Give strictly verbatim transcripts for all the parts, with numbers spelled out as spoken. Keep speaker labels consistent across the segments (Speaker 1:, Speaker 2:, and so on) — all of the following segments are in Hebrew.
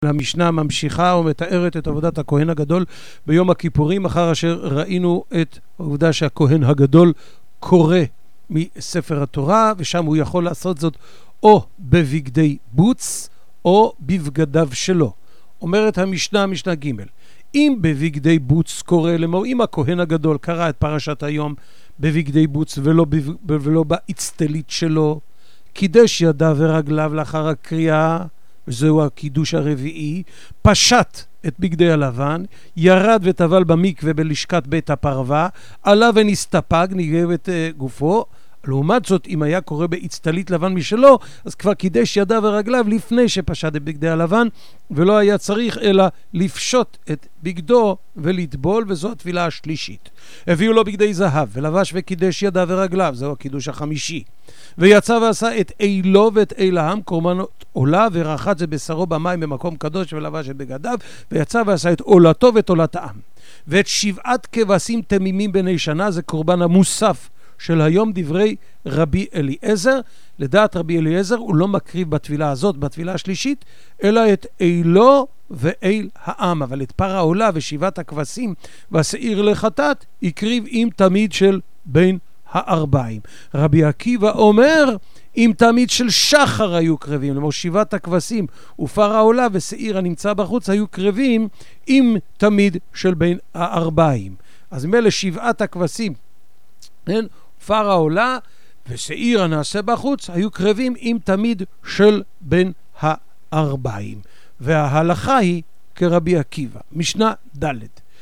Speaker 1: המשנה ממשיכה ומתארת את עבודת הכהן הגדול ביום הכיפורים, אחר אשר ראינו את העובדה שהכהן הגדול קורא מספר התורה, ושם הוא יכול לעשות זאת או בבגדי בוץ או בבגדיו שלו. אומרת המשנה, משנה ג' אם בבגדי בוץ קורא, לאמור אם הכהן הגדול קרא את פרשת היום בבגדי בוץ ולא, ולא באצטלית שלו, קידש ידיו ורגליו לאחר הקריאה, וזהו הקידוש הרביעי, פשט את בגדי הלבן, ירד וטבל במקווה בלשכת בית הפרווה, עלה ונסתפג, ניגב את uh, גופו. לעומת זאת, אם היה קורא באצטלית לבן משלו, אז כבר קידש ידיו ורגליו לפני שפשט את בגדי הלבן, ולא היה צריך אלא לפשוט את בגדו ולטבול, וזו התפילה השלישית. הביאו לו בגדי זהב, ולבש וקידש ידיו ורגליו, זהו הקידוש החמישי. ויצא ועשה את אילו ואת אילהם, קורבנות עולה, ורחץ זה בשרו במים במקום קדוש, ולבש את בגדיו, ויצא ועשה את עולתו ואת עולת העם. ואת שבעת כבשים תמימים בני שנה, זה קורבן המוסף של היום, דברי רבי אליעזר. לדעת רבי אליעזר הוא לא מקריב בתפילה הזאת, בתפילה השלישית, אלא את אילו ואיל העם, אבל את פר העולה ושבעת הכבשים והשעיר לחטאת הקריב עם תמיד של בין הארבעים. רבי עקיבא אומר אם תמיד של שחר היו קרבים, למרות שבעת הכבשים ופר העולה ושעיר הנמצא בחוץ היו קרבים עם תמיד של בין הארבעים. אז מלא שבעת הכבשים, כן? פר העולה ושעיר הנעשה בחוץ היו קרבים עם תמיד של בין הארבעים. וההלכה היא כרבי עקיבא. משנה ד'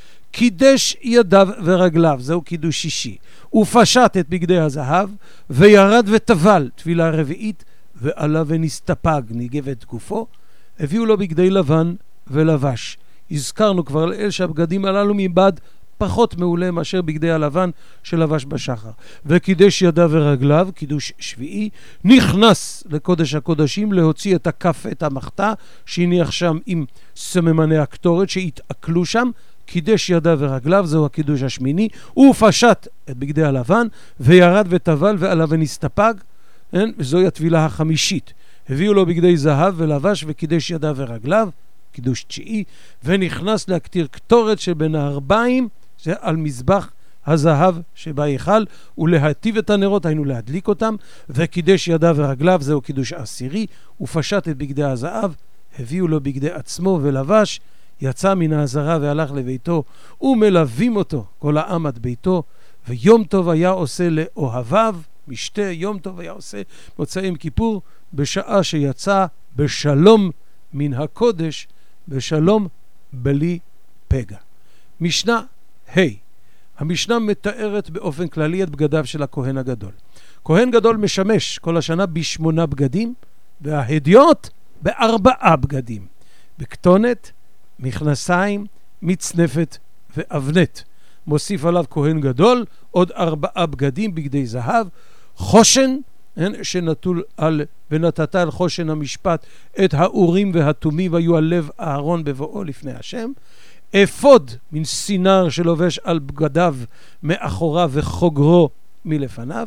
Speaker 1: קידש ידיו ורגליו, זהו קידוש שישי, ופשט את בגדי הזהב וירד וטבל, תפילה רביעית, ועלה ונסתפג, ניגב את גופו. הביאו לו בגדי לבן ולבש. הזכרנו כבר לאל שהבגדים הללו מבד פחות מעולה מאשר בגדי הלבן שלבש בשחר. וקידש ידיו ורגליו, קידוש שביעי, נכנס לקודש הקודשים להוציא את הכף, את המחתה שהניח שם עם סממני הקטורת שהתעכלו שם. קידש ידיו ורגליו, זהו הקידוש השמיני. הוא פשט את בגדי הלבן וירד וטבל ועלה ונסתפג, כן? וזוהי התפילה החמישית. הביאו לו בגדי זהב ולבש וקידש ידיו ורגליו, קידוש תשיעי, ונכנס להקטיר קטורת שבין הארבעים, זה על מזבח הזהב שבהיכל, ולהטיב את הנרות, היינו להדליק אותם, וקידש ידיו ורגליו, זהו קידוש עשירי. ופשט את בגדי הזהב, הביאו לו בגדי עצמו ולבש, יצא מן העזרה והלך לביתו, ומלווים אותו כל העם עד ביתו. ויום טוב היה עושה לאוהביו, משתה יום טוב היה עושה מוצאים כיפור, בשעה שיצא בשלום מן הקודש, בשלום בלי פגע. משנה ה' המשנה מתארת באופן כללי את בגדיו של הכהן הגדול. כהן גדול משמש כל השנה בשמונה בגדים, וההדיוט בארבעה בגדים, בכתונת, מכנסיים, מצנפת ואבנת. מוסיף עליו כהן גדול עוד ארבעה בגדים, בגדי זהב, חושן שנטול על, ונתת על חושן המשפט את האורים והתומים, והיו על לב אהרון בבואו לפני השם. אפוד מן סינר שלובש על בגדיו מאחוריו וחוגרו מלפניו,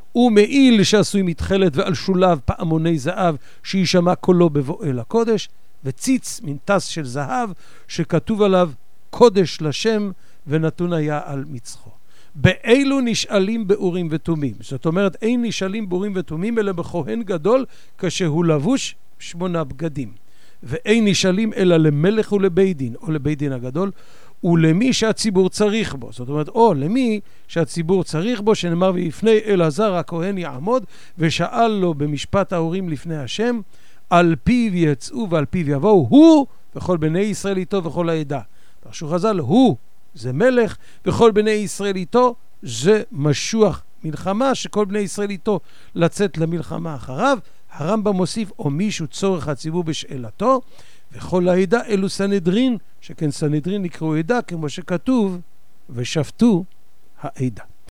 Speaker 1: ומעיל שעשוי מתחלת ועל שוליו פעמוני זהב שישמע קולו בבואו לקודש, וציץ מן טס של זהב שכתוב עליו קודש לשם, ונתון היה על מצחו. באילו נשאלים באורים ותומים, זאת אומרת אין נשאלים באורים ותומים אלא בכהן גדול כשהוא לבוש שמונה בגדים, ואין נשאלים אלא למלך ולבית דין או לבית דין הגדול ולמי שהציבור צריך בו, זאת אומרת או למי שהציבור צריך בו, שנאמר ויפני אלעזר הכהן יעמוד ושאל לו במשפט האורים לפני השם, על פיו יצאו ועל פיו יבואו, הוא וכל בני ישראל איתו וכל העדה. פרשו חז"ל, הוא זה מלך וכל בני ישראל איתו זה משוח מלחמה, שכל בני ישראל איתו לצאת למלחמה אחריו. הרמב"ם מוסיף או מישהו צורך הציבור בשאלתו, וכל העדה אלו סנהדרין, שכן סנהדרין נקראו עדה כמו שכתוב ושפטו העדה.